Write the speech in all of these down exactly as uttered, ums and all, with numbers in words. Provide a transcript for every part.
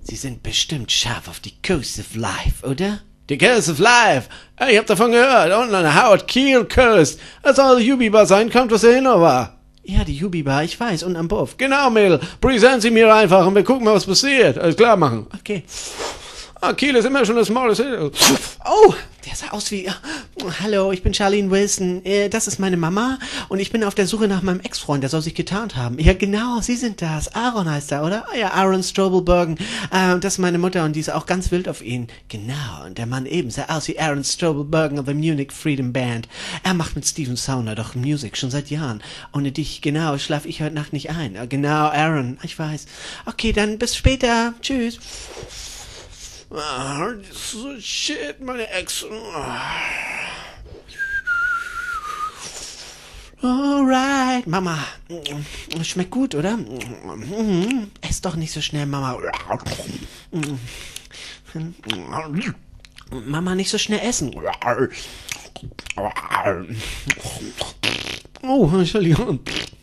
Sie sind bestimmt scharf auf die Coast of Life, oder? Die Coast of Life. Ich hab davon gehört. Unten an der Howard Keel Coast. Das soll Jubibar sein, kommt, was dahinter war. Ja, die Jubibar, ich weiß, und am Buff. Genau, Mädel. Präsentieren Sie mir einfach und wir gucken mal, was passiert. Alles klar machen. Okay. Ah, Kiel ist immer schon das Maul. Oh, der sah aus wie... Hallo, ich bin Charlene Wilson. Das ist meine Mama und ich bin auf der Suche nach meinem Ex-Freund, der soll sich getarnt haben. Ja, genau, Sie sind das. Aaron heißt er, oder? Ja, Aaron Strobelbergen. Äh, das ist meine Mutter und die ist auch ganz wild auf ihn. Genau, und der Mann eben sah aus wie Aaron Strobelbergen of the Munich Freedom Band. Er macht mit Stephen Sauner doch Musik, schon seit Jahren. Ohne dich, genau, schlaf ich heute Nacht nicht ein. Genau, Aaron, ich weiß. Okay, dann bis später. Tschüss. Ah, so shit, meine Ex. Alright, Mama. Schmeckt gut, oder? Ess doch nicht so schnell, Mama. Mama, nicht so schnell essen. Oh, Entschuldigung.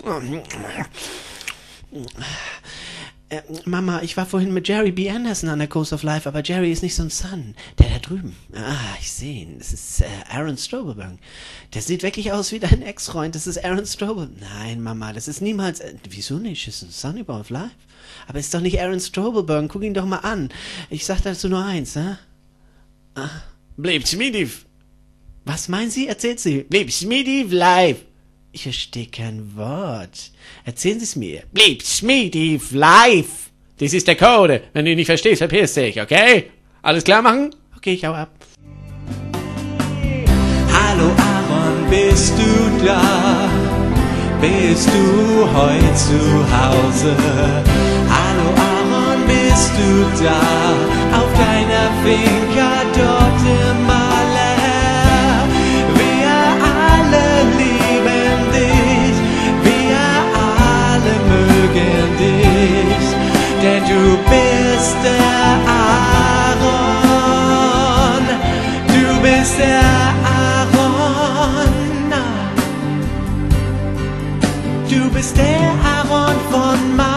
Äh, Mama, ich war vorhin mit Jerry B. Anderson an der Coast of Life, aber Jerry ist nicht so ein Son. Der da drüben. Ah, ich sehe ihn. Das ist äh, Aaron Strobelberg. Der sieht wirklich aus wie dein Ex-Freund. Das ist Aaron Strobel. Nein, Mama, das ist niemals... Äh, wieso nicht? Das ist ein Sonny Boy of Life. Aber ist doch nicht Aaron Strobelberg. Guck ihn doch mal an. Ich sag dazu nur eins, ne? Ah. Bleib Schmiediv. Was meinen Sie? Erzählt Sie. Bleib Schmiediv live. Ich verstehe kein Wort. Erzählen Sie es mir. Bleib Schmiediv live. Das ist der Code. Wenn du ihn nicht verstehst, verpiss dich, okay? Alles klar machen? Okay, ich hau ab. Hallo Aaron, bist du da? Bist du heute zu Hause? Hallo Aaron, bist du da? Auf deiner Finca dort im Malle. Wir alle lieben dich, wir alle mögen dich, denn du bist der Aaron, du bist der Aaron, du bist der Aaron von Mars.